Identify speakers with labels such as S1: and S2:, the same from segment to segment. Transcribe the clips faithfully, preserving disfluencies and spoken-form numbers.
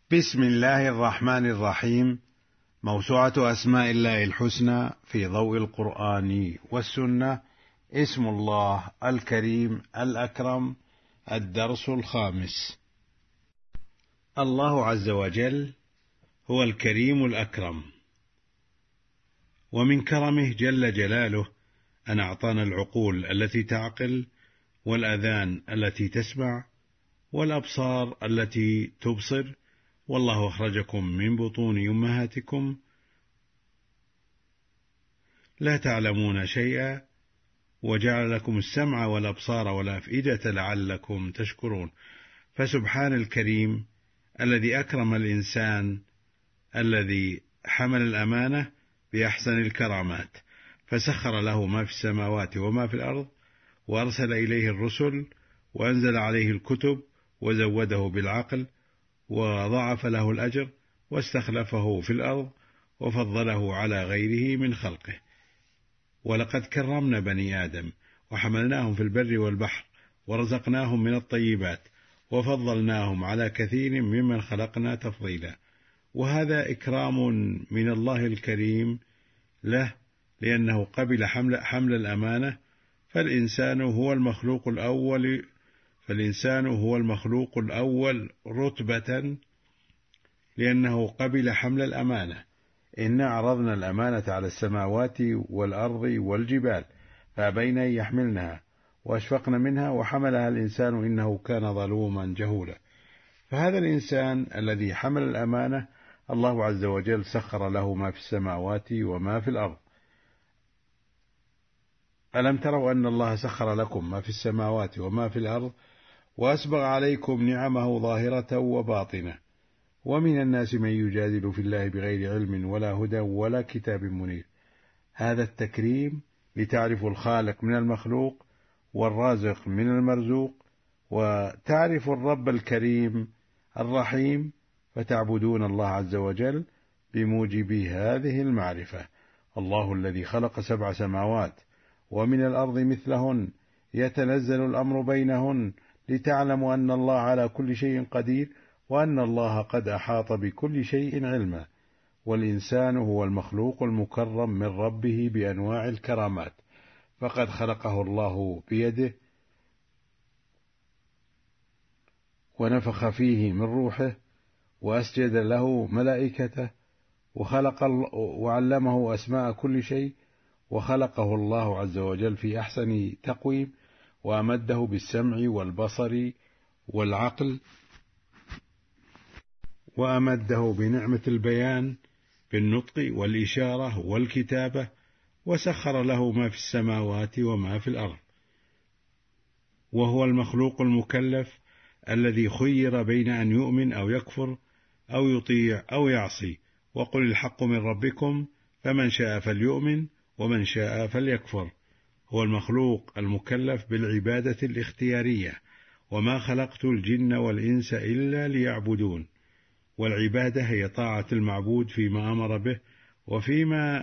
S1: بسم الله الرحمن الرحيم. موسوعة أسماء الله الحسنى في ضوء القرآن والسنة. اسم الله الكريم الأكرم. الدرس الخامس. الله عز وجل هو الكريم الأكرم، ومن كرمه جل جلاله أن أعطانا العقول التي تعقل، والآذان التي تسمع، والأبصار التي تبصر. والله أخرجكم من بطون أمهاتكم لا تعلمون شيئا، وجعل لكم السمع والأبصار والأفئدة لعلكم تشكرون. فسبحان الكريم الذي أكرم الإنسان الذي حمل الأمانة بأحسن الكرامات، فسخر له ما في السماوات وما في الأرض، وأرسل إليه الرسل، وأنزل عليه الكتب، وزوده بالعقل، وضاعف له الأجر، واستخلفه في الأرض، وفضله على غيره من خلقه. ولقد كرمنا بني آدم وحملناهم في البر والبحر، ورزقناهم من الطيبات، وفضلناهم على كثير ممن خلقنا تفضيلا. وهذا إكرام من الله الكريم له، لأنه قبل حمل, حمل الأمانة. فالإنسان هو المخلوق الأول فالإنسان هو المخلوق الأول رتبة، لأنه قبل حمل الأمانة. إنا عرضنا الأمانة على السماوات والأرض والجبال فأبين أن يحملنها وأشفقن منها وحملها الإنسان إنه كان ظلوما جهولا. فهذا الإنسان الذي حمل الأمانة الله عز وجل سخر له ما في السماوات وما في الأرض. ألم تروا أن الله سخر لكم ما في السماوات وما في الأرض، وأسبغ عليكم نعمه ظاهرة وباطنة. ومن الناس من يجادل في الله بغير علم ولا هدى ولا كتاب منير. هذا التكريم لتعرفوا الخالق من المخلوق، والرازق من المرزوق، وتعرفوا الرب الكريم الرحيم، فتعبدون الله عز وجل بموجب هذه المعرفة. الله الذي خلق سبع سماوات ومن الأرض مثلهن، يتنزل الأمر بينهن لتعلموا أن الله على كل شيء قدير، وأن الله قد أحاط بكل شيء علما. والإنسان هو المخلوق المكرم من ربه بأنواع الكرامات، فقد خلقه الله بيده ونفخ فيه من روحه، وأسجد له ملائكته، وخلق وعلمه أسماء كل شيء، وخلقه الله عز وجل في أحسن تقويم، وأمده بالسمع والبصر والعقل، وأمده بنعمة البيان بالنطق والإشارة والكتابة، وسخر له ما في السماوات وما في الأرض. وهو المخلوق المكلف الذي خير بين أن يؤمن أو يكفر أو يطيع أو يعصي. وقل الحق من ربكم فمن شاء فليؤمن ومن شاء فليكفر. هو المخلوق المكلف بالعبادة الاختيارية. وما خلقت الجن والإنس إلا ليعبدون. والعبادة هي طاعة المعبود فيما أمر به وفيما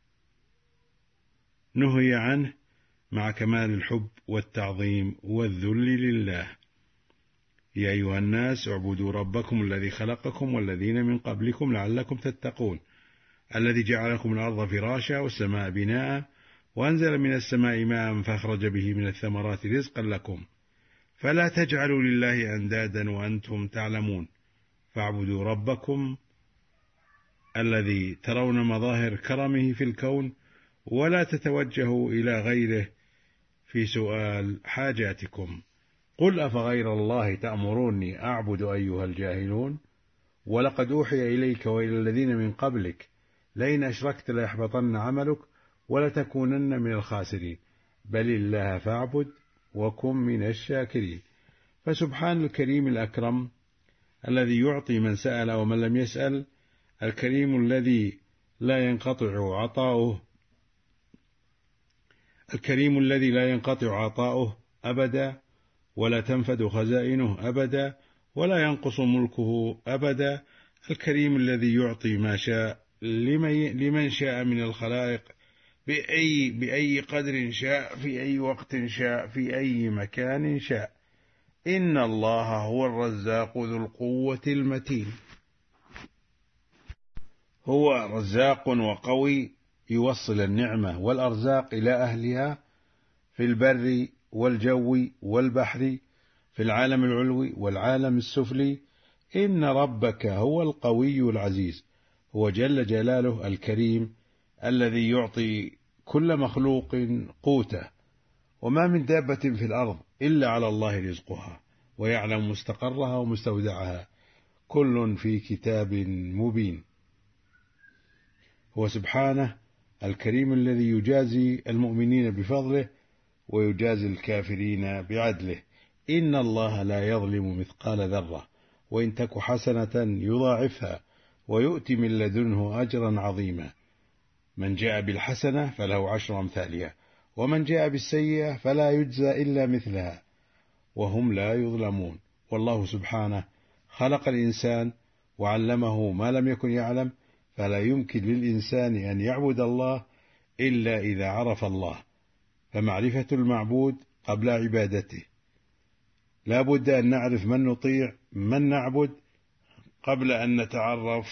S1: نهي عنه، مع كمال الحب والتعظيم والذل لله. يا أيها الناس اعبدوا ربكم الذي خلقكم والذين من قبلكم لعلكم تتقون. الذي جعل لكم الأرض فراشا والسماء بناء، وأنزل من السماء ماء فأخرج به من الثمرات رزقا لكم، فلا تجعلوا لله أندادا وأنتم تعلمون. فاعبدوا ربكم الذي ترون مظاهر كرمه في الكون، ولا تتوجهوا إلى غيره في سؤال حاجاتكم. قل أفغير الله تأمروني أعبد أيها الجاهلون. ولقد أوحي إليك وإلى الذين من قبلك لئن أشركت ليحبطن عملك ولتكونن من الخاسرين. بل الله فاعبد وكن من الشاكرين. فسبحان الكريم الأكرم الذي يعطي من سأل ومن لم يسأل، الكريم الذي لا ينقطع عطاؤه الكريم الذي لا ينقطع عطاؤه أبدا، ولا تنفد خزائنه أبدا، ولا ينقص ملكه أبدا. الكريم الذي يعطي ما شاء لمن شاء من الخلائق بأي, بأي قدر شاء، في أي وقت شاء، في أي مكان شاء. إن الله هو الرزاق ذو القوة المتين. هو رزاق وقوي يوصل النعمة والأرزاق إلى أهلها في البر والجو والبحر، في العالم العلوي والعالم السفلي. إن ربك هو القوي العزيز، هو جل جلاله الكريم الذي يعطي كل مخلوق قوته. وما من دابة في الأرض إلا على الله رزقها، ويعلم مستقرها ومستودعها، كل في كتاب مبين. هو سبحانه الكريم الذي يجازي المؤمنين بفضله ويجازي الكافرين بعدله. إن الله لا يظلم مثقال ذرة، وإن تك حسنة يضاعفها ويؤتي من لدنه أجرا عظيما. من جاء بالحسنة فله عشر أمثالها، ومن جاء بالسيئة فلا يجزى إلا مثلها وهم لا يظلمون. والله سبحانه خلق الإنسان وعلمه ما لم يكن يعلم، فلا يمكن للإنسان أن يعبد الله إلا إذا عرف الله، فمعرفة المعبود قبل عبادته. لا بد أن نعرف من نطيع من نعبد قبل أن نتعرف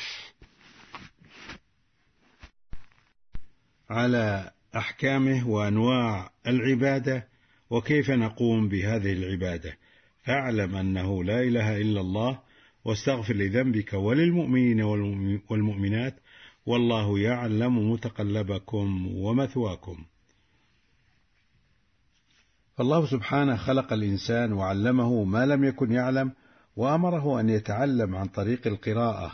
S1: على أحكامه وأنواع العبادة وكيف نقوم بهذه العبادة. فاعلم أنه لا إله إلا الله، واستغفر لذنبك وللمؤمنين والمؤمنات، والله يعلم متقلبكم ومثواكم. فالله سبحانه خلق الإنسان وعلمه ما لم يكن يعلم، وأمره أن يتعلم عن طريق القراءة.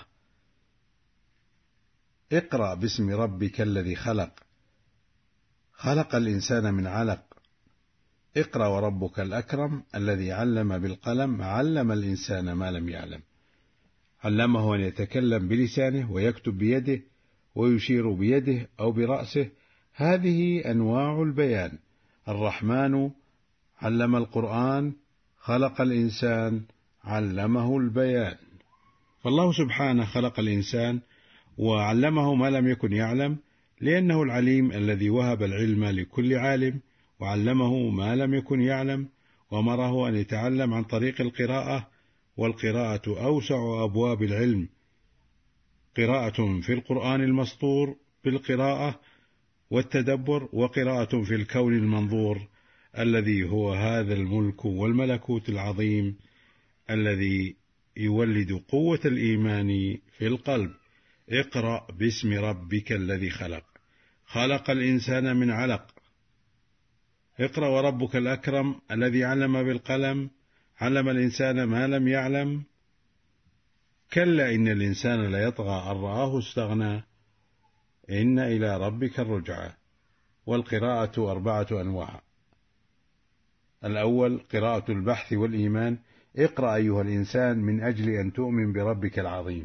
S1: اقرأ باسم ربك الذي خلق، خلق الإنسان من علق. اقرأ وربك الأكرم الذي علم بالقلم، علم الإنسان ما لم يعلم. علمه أن يتكلم بلسانه ويكتب بيده ويشير بيده أو برأسه، هذه أنواع البيان. الرحمن علم القرآن، خلق الإنسان، علمه البيان. فالله سبحانه خلق الإنسان وعلمه ما لم يكن يعلم، لأنه العليم الذي وهب العلم لكل عالم، وعلمه ما لم يكن يعلم، وأمره أن يتعلم عن طريق القراءة. والقراءة أوسع أبواب العلم، قراءة في القرآن المسطور بالقراءة والتدبر، وقراءة في الكون المنظور الذي هو هذا الملك والملكوت العظيم الذي يولد قوة الإيمان في القلب. اقرأ باسم ربك الذي خلق، خلق الإنسان من علق. اقرأ وربك الأكرم الذي علم بالقلم، علم الإنسان ما لم يعلم. كلا إن الإنسان ليطغى أن رآه استغنى، إن إلى ربك الرجعى. والقراءة أربعة أنواع. الأول قراءة البحث والإيمان. اقرأ أيها الإنسان من أجل أن تؤمن بربك العظيم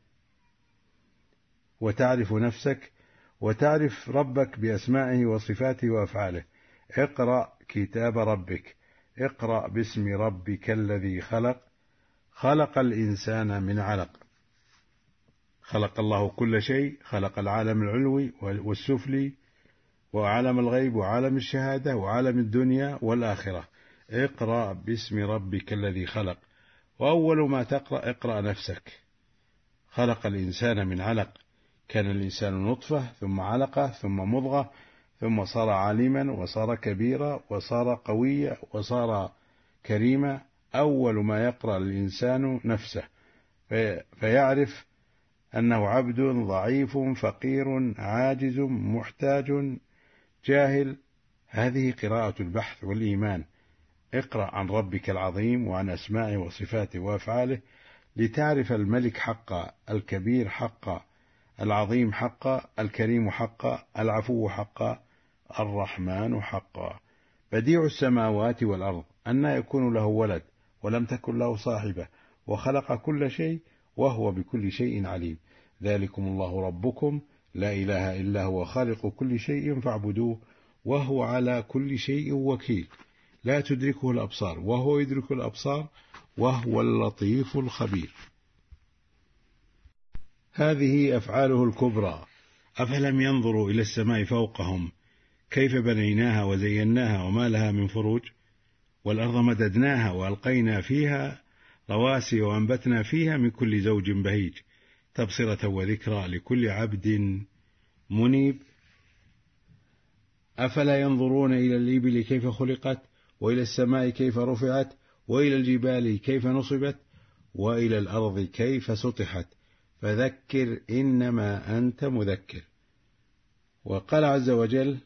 S1: وتعرف نفسك وتعرف ربك بأسمائه وصفاته وأفعاله. اقرأ كتاب ربك، اقرأ باسم ربك الذي خلق، خلق الإنسان من علق. خلق الله كل شيء، خلق العالم العلوي والسفلي وعالم الغيب وعالم الشهادة وعالم الدنيا والآخرة. اقرأ باسم ربك الذي خلق. وأول ما تقرأ اقرأ نفسك. خلق الإنسان من علق، كان الإنسان نطفة ثم علقة ثم مضغة ثم صار عالما وصار كبيرا وصار قويا وصار كريما. أول ما يقرأ الإنسان نفسه فيعرف أنه عبد ضعيف فقير عاجز محتاج جاهل. هذه قراءة البحث والإيمان. اقرأ عن ربك العظيم وعن أسمائه وصفاته وأفعاله لتعرف الملك حقا، الكبير حقا، العظيم حقا، الكريم حقا، العفو حقا، الرحمن حقا. بديع السماوات والأرض، أن يكون له ولد ولم تكن له صاحبة، وخلق كل شيء وهو بكل شيء عليم. ذلكم الله ربكم لا إله إلا هو خالق كل شيء فاعبدوه وهو على كل شيء وكيل. لا تدركه الأبصار وهو يدرك الأبصار وهو اللطيف الخبير. هذه أفعاله الكبرى. أفلم ينظروا إلى السماء فوقهم كيف بنيناها وزيناها وما لها من فروج، والأرض مددناها وألقينا فيها رواسي وأنبتنا فيها من كل زوج بهيج تبصرة وذكرى لكل عبد منيب. أفلا ينظرون إلى الإبل كيف خلقت، وإلى السماء كيف رفعت، وإلى الجبال كيف نصبت، وإلى الأرض كيف سطحت، فذكر إنما أنت مذكر. وقال عز وجل: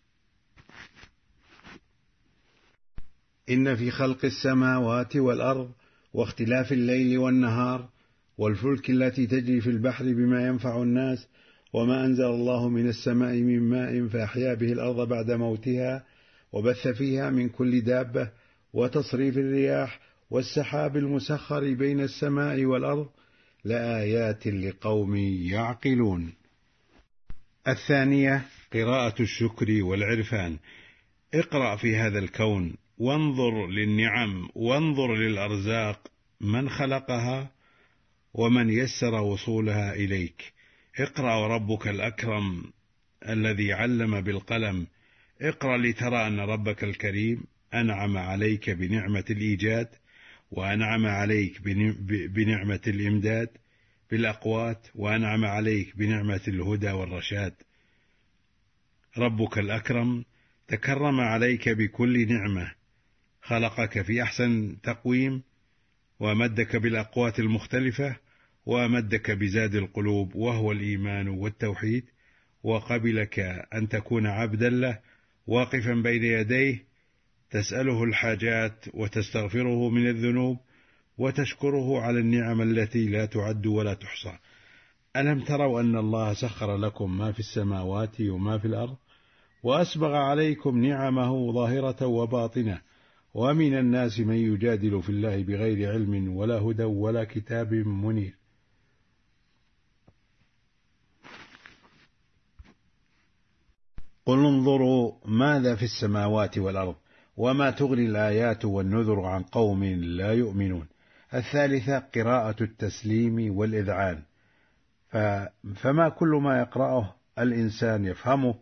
S1: إن في خلق السماوات والأرض واختلاف الليل والنهار والفلك التي تجري في البحر بما ينفع الناس وما أنزل الله من السماء من ماء فأحيا به الأرض بعد موتها وبث فيها من كل دابة وتصريف الرياح والسحاب المسخر بين السماء والأرض لآيات لقوم يعقلون. الثانية قراءة الشكر والعرفان. اقرأ في هذا الكون وانظر للنعم وانظر للأرزاق من خلقها ومن يسر وصولها إليك. اقرأ وربك الأكرم الذي علم بالقلم. اقرأ لترى أن ربك الكريم أنعم عليك بنعمة الإيجاد، وأنعم عليك بنعمة الإمداد بالأقوات، وأنعم عليك بنعمة الهدى والرشاد. ربك الأكرم تكرم عليك بكل نعمة، خلقك في أحسن تقويم، وأمدك بالأقوات المختلفة، وأمدك بزاد القلوب وهو الإيمان والتوحيد، وقبلك أن تكون عبدا له واقفا بين يديه تسأله الحاجات وتستغفره من الذنوب وتشكره على النعم التي لا تعد ولا تحصى. ألم تروا أن الله سخر لكم ما في السماوات وما في الأرض وأسبغ عليكم نعمه ظاهرة وباطنة، ومن الناس من يجادل في الله بغير علم ولا هدى ولا كتاب منير. قل انظروا ماذا في السماوات والأرض وما تغني الآيات والنذر عن قوم لا يؤمنون. الثالثة قراءة التسليم والإذعان. فما كل ما يقرأه الإنسان يفهمه،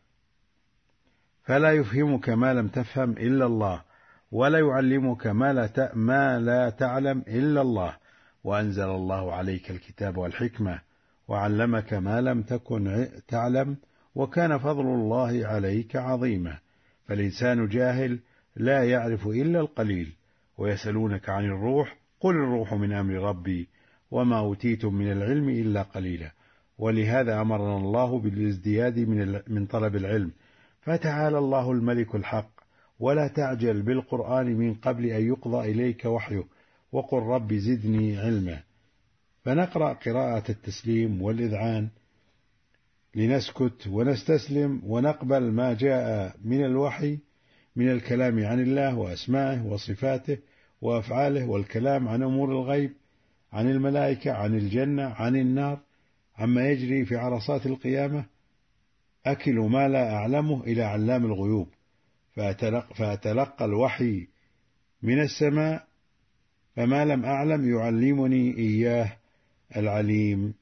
S1: فلا يفهمك ما لم تفهم إلا الله، ولا يعلمك ما لا ما لا تعلم إلا الله. وأنزل الله عليك الكتاب والحكمة وعلمك ما لم تكن تعلم، وكان فضل الله عليك عظيما. فالإنسان جاهل لا يعرف إلا القليل. ويسألونك عن الروح قل الروح من أمر ربي وما أوتيتم من العلم إلا قليلا. ولهذا أمرنا الله بالازدياد من من طلب العلم. فتعالى الله الملك الحق، ولا تعجل بالقرآن من قبل أن يقضى إليك وحيه، وقل رب زدني علما. فنقرأ قراءة التسليم والإذعان لنسكت ونستسلم ونقبل ما جاء من الوحي من الكلام عن الله وأسمائه وصفاته وأفعاله، والكلام عن أمور الغيب، عن الملائكة، عن الجنة، عن النار، عما يجري في عرصات القيامة. أكل ما لا أعلمه إلى علام الغيوب، فأتلقى, فأتلقى الوحي من السماء، فما لم أعلم يعلمني إياه العليم.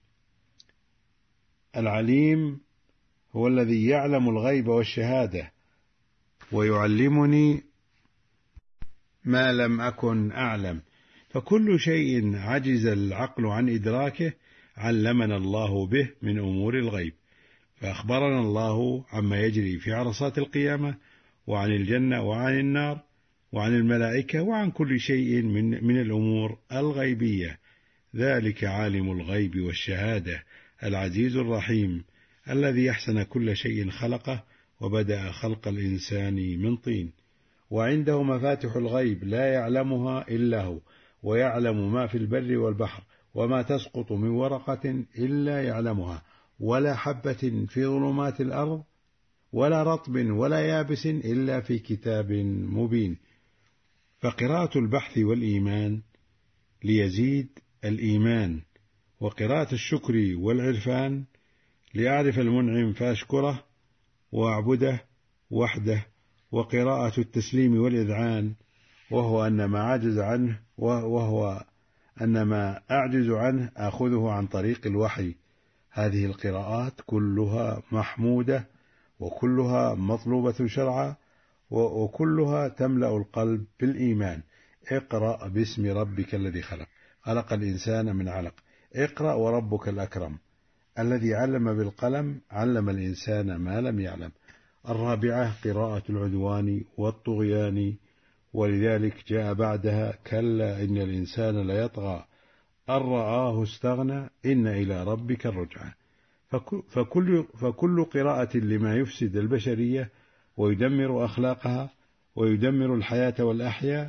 S1: العليم هو الذي يعلم الغيب والشهادة، ويعلمني ما لم أكن أعلم. فكل شيء عجز العقل عن إدراكه علمنا الله به من أمور الغيب. فأخبرنا الله عما يجري في عرصات القيامة، وعن الجنة وعن النار وعن الملائكة وعن كل شيء من, من الأمور الغيبية. ذلك عالم الغيب والشهادة العزيز الرحيم الذي أحسن كل شيء خلقه وبدأ خلق الإنسان من طين. وعنده مفاتح الغيب لا يعلمها إلا هو، ويعلم ما في البر والبحر، وما تسقط من ورقة إلا يعلمها، ولا حبة في ظلمات الأرض، ولا رطب ولا يابس إلا في كتاب مبين. فقراءة البحث والإيمان ليزيد الإيمان، وقراءة الشكر والعرفان لأعرف المنعم فأشكره وأعبده وحده، وقراءة التسليم والإذعان وهو أن ما عجز عنه وهو أن ما أعجز عنه أخذه عن طريق الوحي. هذه القراءات كلها محمودة وكلها مطلوبة شرعا، وكلها تملأ القلب بالإيمان. اقرأ باسم ربك الذي خلق، خلق الإنسان من علق، اقرأ وربك الأكرم الذي علم بالقلم علم الإنسان ما لم يعلم. الرابعة قراءة العدوان والطغيان، ولذلك جاء بعدها كلا إن الإنسان ليطغى أن رآه استغنى إن إلى ربك الرجعى. فكل, فكل قراءة لما يفسد البشرية ويدمر أخلاقها ويدمر الحياة والأحياء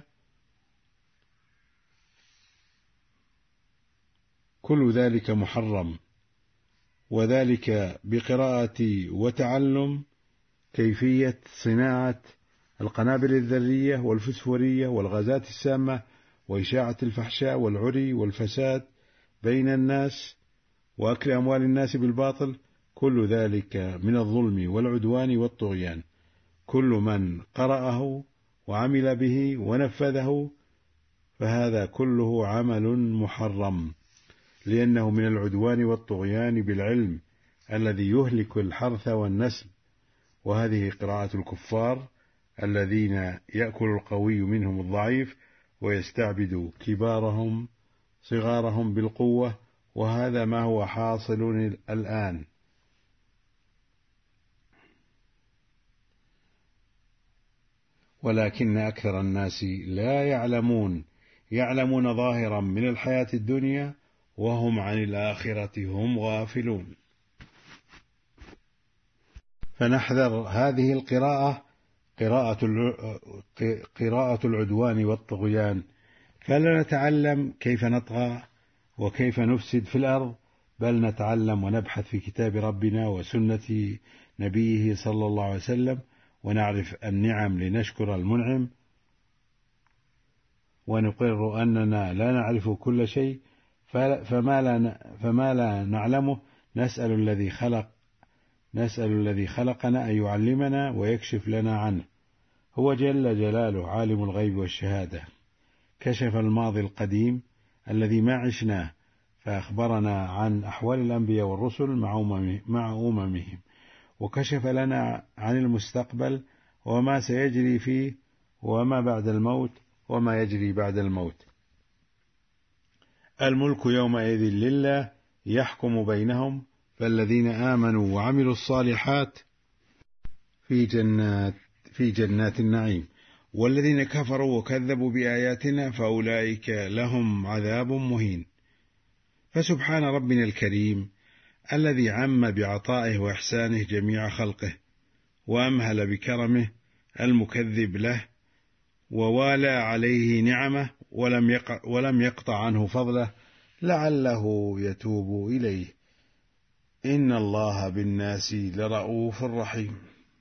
S1: كل ذلك محرم، وذلك بقراءة وتعلم كيفية صناعة القنابل الذرية والفسفورية والغازات السامة وإشاعة الفحشاء والعري والفساد بين الناس وأكل أموال الناس بالباطل، كل ذلك من الظلم والعدوان والطغيان. كل من قرأه وعمل به ونفذه فهذا كله عمل محرم، لأنه من العدوان والطغيان بالعلم الذي يهلك الحرث والنسل. وهذه قراءة الكفار الذين يأكل القوي منهم الضعيف ويستعبد كبارهم صغارهم بالقوة، وهذا ما هو حاصل الآن. ولكن أكثر الناس لا يعلمون يعلمون ظاهرا من الحياة الدنيا وهم عن الآخرة هم غافلون. فنحذر هذه القراءة قراءة قراءة العدوان والطغيان، فلا نتعلم كيف نطغى وكيف نفسد في الأرض، بل نتعلم ونبحث في كتاب ربنا وسنة نبيه صلى الله عليه وسلم، ونعرف النعم لنشكر المنعم، ونقر أننا لا نعرف كل شيء، فما لا, فما لا نعلمه نسأل الذي خلق نسأل الذي خلقنا أن يعلمنا ويكشف لنا عنه. هو جل جلاله عالم الغيب والشهادة، كشف الماضي القديم الذي ما عشناه فأخبرنا عن أحوال الأنبياء والرسل مع أممهم، وكشف لنا عن المستقبل وما سيجري فيه وما بعد الموت وما يجري بعد الموت. الملك يومئذ لله يحكم بينهم، فالذين آمنوا وعملوا الصالحات في جنات في جنات النعيم، والذين كفروا وكذبوا بآياتنا فأولئك لهم عذاب مهين. فسبحان ربنا الكريم الذي عم بعطائه وإحسانه جميع خلقه، وأمهل بكرمه المكذب له، ووالى عليه نعمه ولم يقع ولم يقطع عنه فضله لعله يتوب إليه. إن الله بالناس لرؤوف رحيم.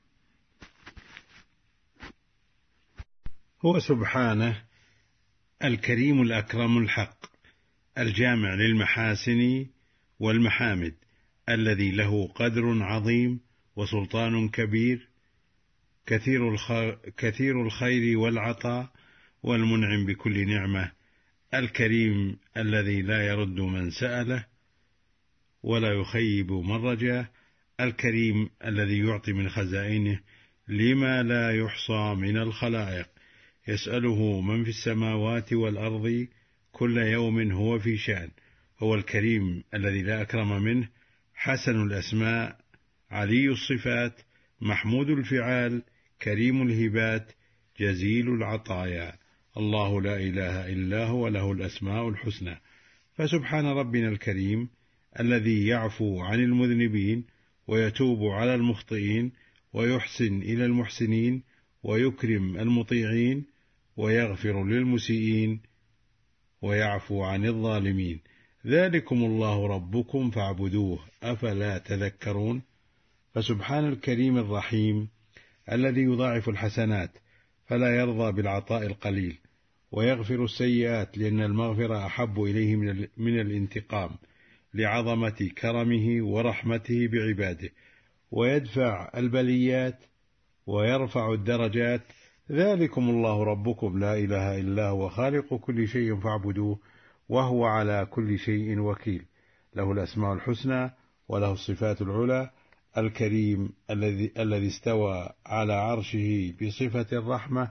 S1: هو سبحانه الكريم الأكرم الحق الجامع للمحاسن والمحامد، الذي له قدر عظيم وسلطان كبير، كثير كثير الخير والعطاء والمنعم بكل نعمة، الكريم الذي لا يرد من سأله ولا يخيب من رجاه، الكريم الذي يعطي من خزائنه لما لا يحصى من الخلائق، يسأله من في السماوات والأرض كل يوم هو في شأن. هو الكريم الذي لا أكرم منه، حسن الأسماء، علي الصفات، محمود الفعال، كريم الهبات، جزيل العطايا. الله لا إله إلا هو له الأسماء الحسنى. فسبحان ربنا الكريم الذي يعفو عن المذنبين ويتوب على المخطئين ويحسن إلى المحسنين ويكرم المطيعين ويغفر للمسيئين ويعفو عن الظالمين. ذلكم الله ربكم فاعبدوه أفلا تذكرون. فسبحان الكريم الرحيم الذي يضاعف الحسنات فلا يرضى بالعطاء القليل، ويغفر السيئات لأن المغفرة أحب إليه من الانتقام، لعظمة كرمه ورحمته بعباده، ويدفع البليات ويرفع الدرجات. ذلكم الله ربكم لا إله إلا هو خالق كل شيء فاعبدوه وهو على كل شيء وكيل. له الأسماء الحسنى وله الصفات العلى. الكريم الذي الذي استوى على عرشه بصفة الرحمة،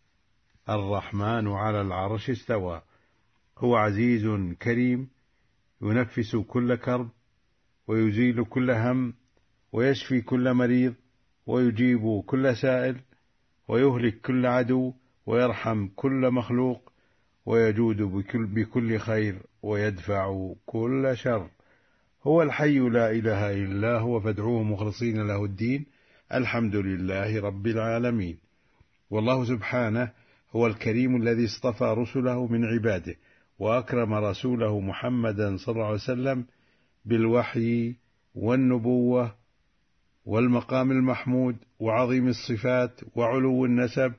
S1: الرحمن على العرش استوى. هو عزيز كريم ينفس كل كرب، ويزيل كل هم، ويشفي كل مريض، ويجيب كل سائل، ويهلك كل عدو، ويرحم كل مخلوق، ويجود بكل, بكل خير، ويدفع كل شر. هو الحي لا إله إلا هو، فادعوه مخلصين له الدين، الحمد لله رب العالمين. والله سبحانه هو الكريم الذي اصطفى رسله من عباده، وأكرم رسوله محمدا صلى الله عليه وسلم بالوحي والنبوة والمقام المحمود وعظيم الصفات وعلو النسب،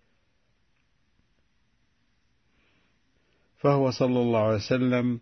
S1: فهو صلى الله عليه وسلم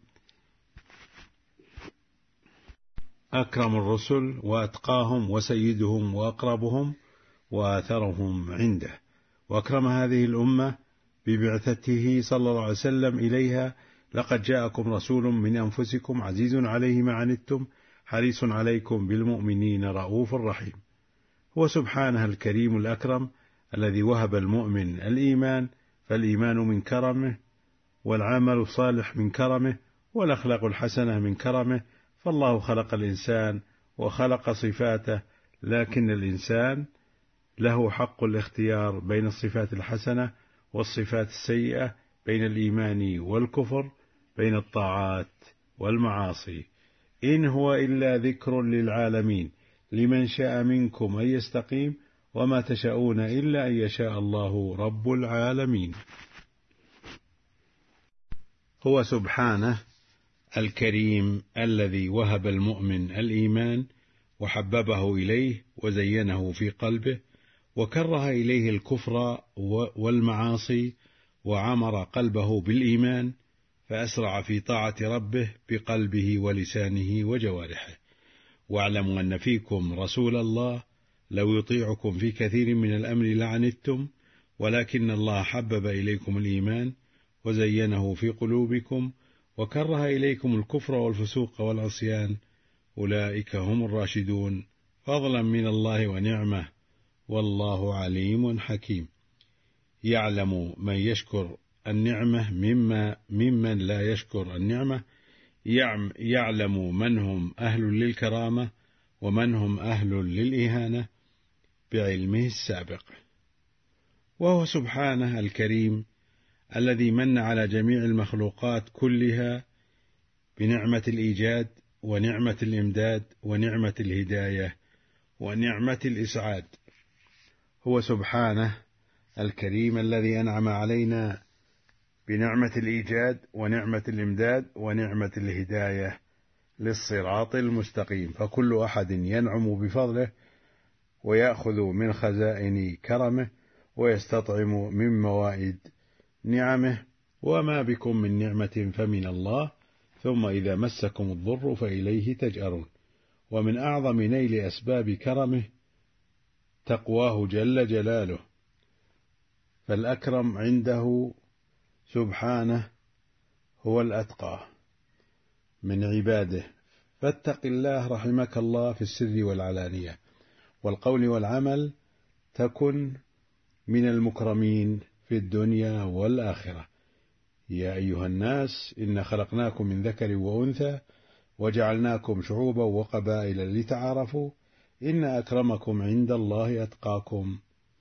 S1: أكرم الرسل وأتقاهم وسيدهم وأقربهم وآثرهم عنده، وأكرم هذه الأمة ببعثته صلى الله عليه وسلم إليها. لقد جاءكم رسول من أنفسكم عزيز عليه ما عنتم حريص عليكم بالمؤمنين رؤوف رحيم. هو سبحانه الكريم الأكرم الذي وهب المؤمن الإيمان، فالإيمان من كرمه، والعمل الصالح من كرمه، والأخلاق الحسنة من كرمه. فالله خلق الإنسان وخلق صفاته، لكن الإنسان له حق الاختيار بين الصفات الحسنة والصفات السيئة، بين الإيمان والكفر، بين الطاعات والمعاصي. إن هو إلا ذكر للعالمين، لمن شاء منكم أن يستقيم، وما تشاءون إلا أن يشاء الله رب العالمين. هو سبحانه الكريم الذي وهب المؤمن الإيمان وحببه إليه وزينه في قلبه، وكره إليه الكفر والمعاصي، وعمر قلبه بالإيمان، فأسرع في طاعة ربه بقلبه ولسانه وجوارحه. واعلموا أن فيكم رسول الله لو يطيعكم في كثير من الأمر لعنتم، ولكن الله حبب إليكم الإيمان وزينه في قلوبكم، وكره إليكم الكفر والفسوق والعصيان، أولئك هم الراشدون، فضلا من الله ونعمة، والله عليم حكيم. يعلم من يشكر النعمة مما ممن لا يشكر النعمة، يعلم من هم أهل للكرامة ومن هم أهل للإهانة بعلمه السابق. وهو سبحانه الكريم الذي من على جميع المخلوقات كلها بنعمة الإيجاد ونعمة الإمداد ونعمة الهداية ونعمة الإسعاد. هو سبحانه الكريم الذي أنعم علينا بنعمة الإيجاد ونعمة الإمداد ونعمة الهداية للصراط المستقيم، فكل أحد ينعم بفضله ويأخذ من خزائن كرمه ويستطعم من موائد نعمه، وما بكم من نعمة فمن الله، ثم إذا مسكم الضر فإليه تجأرون. ومن أعظم نيل أسباب كرمه تقواه جل جلاله، فالأكرم عنده سبحانه هو الأتقى من عباده. فاتق الله رحمك الله في السر والعلانية والقول والعمل، تكن من المكرمين في الدنيا والآخرة. يا أيها الناس إن خلقناكم من ذكر وأنثى وجعلناكم شعوبا وقبائل لتعارفوا، إن أكرمكم عند الله أتقاكم،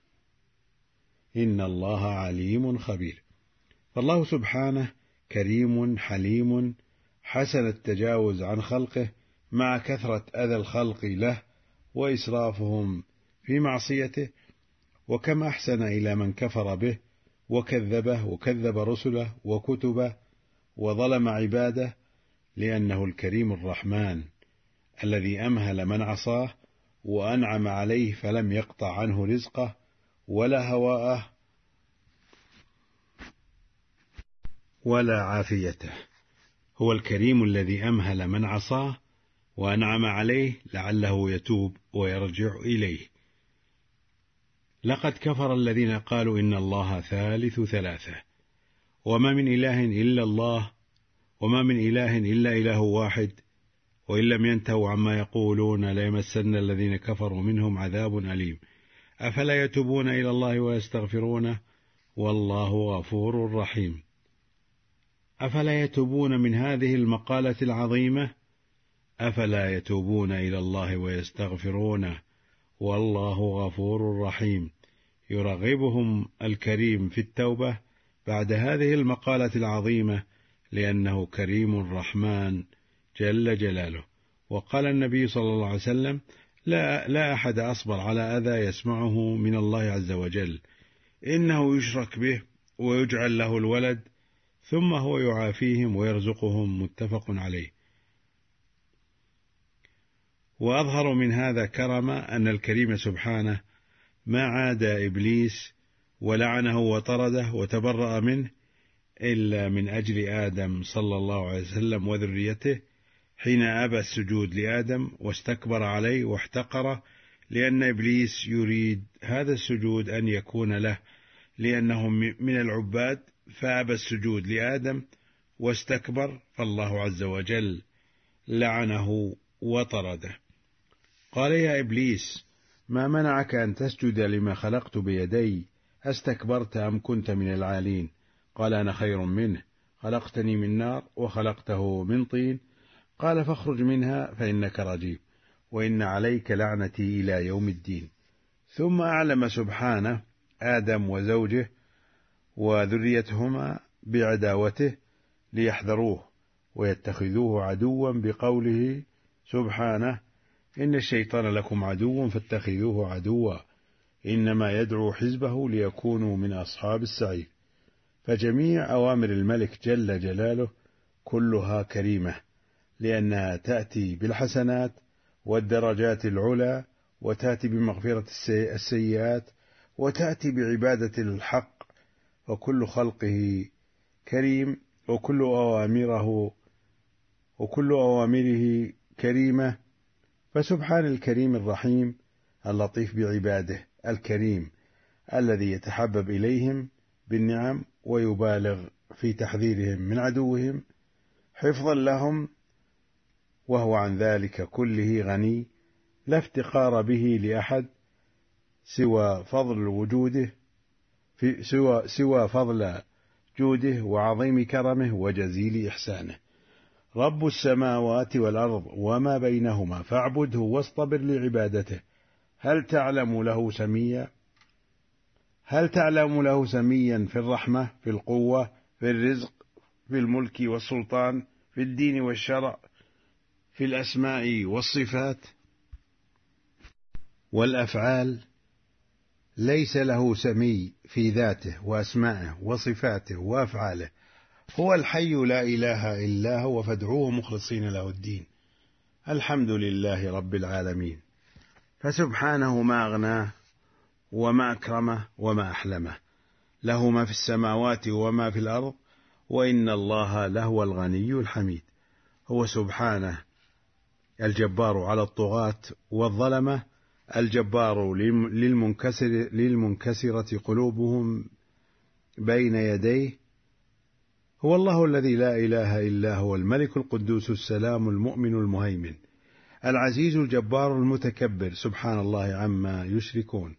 S1: إن الله عليم خبير. فالله سبحانه كريم حليم حسن التجاوز عن خلقه، مع كثرة أذى الخلق له وإسرافهم في معصيته، وكم أحسن إلى من كفر به وكذبه وكذب رسله وكتبه وظلم عباده، لأنه الكريم الرحمن الذي أمهل من عصاه وأنعم عليه فلم يقطع عنه رزقه ولا هواءه ولا عافيته. هو الكريم الذي أمهل من عصاه وأنعم عليه لعله يتوب ويرجع إليه. لقد كفر الذين قالوا إن الله ثالث ثلاثة، وما من إله إلا الله، وما من إله إلا إله واحد، وإن لم ينتهوا عما يقولون ليمسن الذين كفروا منهم عذاب أليم. أفلا يتوبون إلى الله ويستغفرونه، والله غفور رحيم. أفلا يتوبون من هذه المقالة العظيمة؟ أفلا يتوبون إلى الله ويستغفرونه والله غفور رحيم. يرغبهم الكريم في التوبة بعد هذه المقالة العظيمة لأنه كريم رحمن جل جلاله. وقال النبي صلى الله عليه وسلم: لا, لا أحد أصبر على أذى يسمعه من الله عز وجل، إنه يشرك به ويجعل له الولد ثم هو يعافيهم ويرزقهم، متفق عليه. وأظهر من هذا كرما أن الكريم سبحانه ما عاد إبليس ولعنه وطرده وتبرأ منه إلا من أجل آدم صلى الله عليه وسلم وذريته، حين أبى السجود لآدم واستكبر عليه واحتقره، لأن إبليس يريد هذا السجود أن يكون له لأنه من العباد، فأبى السجود لآدم واستكبر، فالله عز وجل لعنه وطرده. قال: يا إبليس، ما منعك أن تسجد لما خلقت بيدي؟ أستكبرت أم كنت من العالين؟ قال: أنا خير منه، خلقتني من نار وخلقته من طين. قال: فاخرج منها فإنك رجيم، وإن عليك لعنتي إلى يوم الدين. ثم أعلم سبحانه آدم وزوجه وذريتهما بعداوته ليحذروه ويتخذوه عدوا بقوله سبحانه: إن الشيطان لكم عدو فاتخذوه عدوا، إنما يدعو حزبه ليكونوا من أصحاب السعير. فجميع أوامر الملك جل جلاله كلها كريمة، لأنها تأتي بالحسنات والدرجات العلى، وتأتي بمغفرة السيئات، وتأتي بعبادة الحق، وكل خلقه كريم، وكل أوامره وكل أوامره كريمة. فسبحان الكريم الرحيم اللطيف بعباده، الكريم الذي يتحبب إليهم بالنعم ويبالغ في تحذيرهم من عدوهم حفظا لهم، وهو عن ذلك كله غني، لا افتقار به لأحد سوى فضل وجوده في سوى, سوى فضل جوده وعظيم كرمه وجزيل إحسانه. رب السماوات والأرض وما بينهما فاعبده واصطبر لعبادته. هل تعلم له سميا؟ هل تعلم له سميا في الرحمة، في القوة، في الرزق، في الملك والسلطان، في الدين والشرع، في الأسماء والصفات والأفعال؟ ليس له سمي في ذاته وأسمائه وصفاته وأفعاله. هو الحي لا إله إلا هو، فادعوه مخلصين له الدين. الحمد لله رب العالمين. فسبحانه ما أغناه وما أكرمه وما أحلمه، له ما في السماوات وما في الأرض، وإن الله لهو الغني الحميد. هو سبحانه الجبار على الطغاة والظلمة، الجبار للمنكسر للمنكسرة قلوبهم بين يديه. هو الله الذي لا إله إلا هو، الملك القدوس السلام المؤمن المهيمن العزيز الجبار المتكبر، سبحان الله عما يشركون.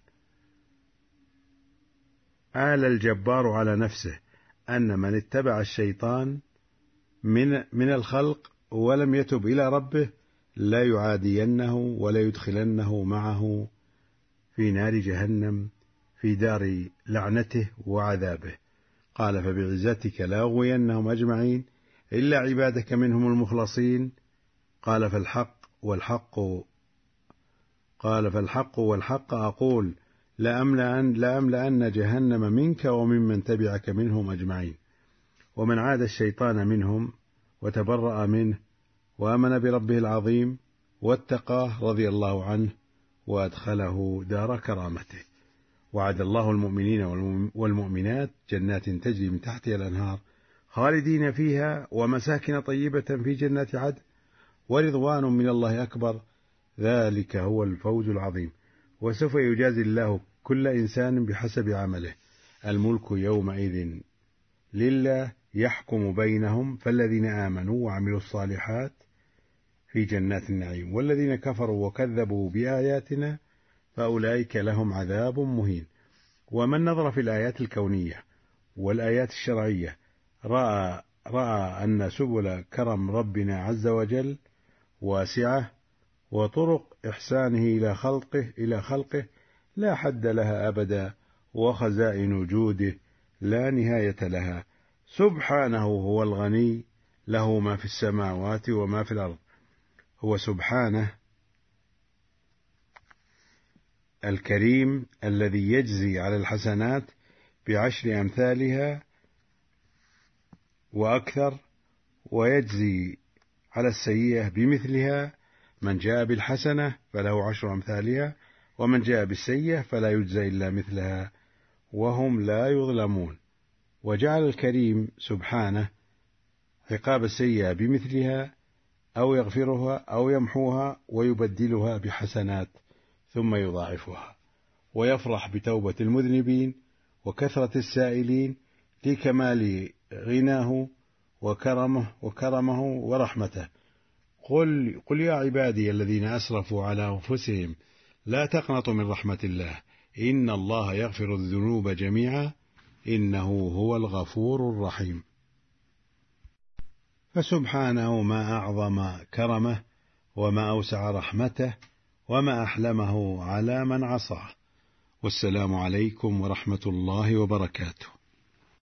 S1: آل الجبار على نفسه أن من اتبع الشيطان من من الخلق ولم يتب إلى ربه لا يعادينه ولا يدخلنه معه في نار جهنم في دار لعنته وعذابه. قال: فبعزتك لأغوينهم أجمعين إلا عبادك منهم المخلصين. قال: فالحق والحق قال فالحق والحق أقول لأملأن, لأملأن جهنم منك وممن تبعك منهم أجمعين. ومن عاد الشيطان منهم وتبرأ منه وآمن بربه العظيم واتقاه رضي الله عنه وأدخله دار كرامته. وعد الله المؤمنين والمؤمنات جنات تجري من تحتها الأنهار خالدين فيها ومساكن طيبة في جنات عدن ورضوان من الله أكبر، ذلك هو الفوز العظيم. وسوف يجازي الله كل إنسان بحسب عمله. الملك يومئذ لله يحكم بينهم، فالذين آمنوا وعملوا الصالحات في جنات النعيم، والذين كفروا وكذبوا بآياتنا فأولئك لهم عذاب مهين. ومن نظر في الآيات الكونية والآيات الشرعية رأى رأى أن سبل كرم ربنا عز وجل واسعة، وطرق إحسانه إلى خلقه إلى خلقه لا حد لها أبدا، وخزائن جوده لا نهاية لها. سبحانه هو الغني، له ما في السماوات وما في الأرض. هو سبحانه الكريم الذي يجزي على الحسنات بعشر أمثالها وأكثر، ويجزي على السيئة بمثلها. من جاء بالحسنة فله عشر أمثالها، ومن جاء بالسيئة فلا يجزى إلا مثلها، وهم لا يظلمون. وجعل الكريم سبحانه عقاب السيئة بمثلها، أو يغفرها أو يمحوها ويبدلها بحسنات ثم يضاعفها، ويفرح بتوبة المذنبين وكثرة السائلين لكمال غناه وكرمه وكرمه ورحمته. قل, قل يا عبادي الذين أسرفوا على أنفسهم لا تقنطوا من رحمة الله، إن الله يغفر الذنوب جميعا إنه هو الغفور الرحيم. فسبحانه ما أعظم كرمه، وما أوسع رحمته، وما أحلمه على من عصاه. والسلام عليكم ورحمة الله وبركاته.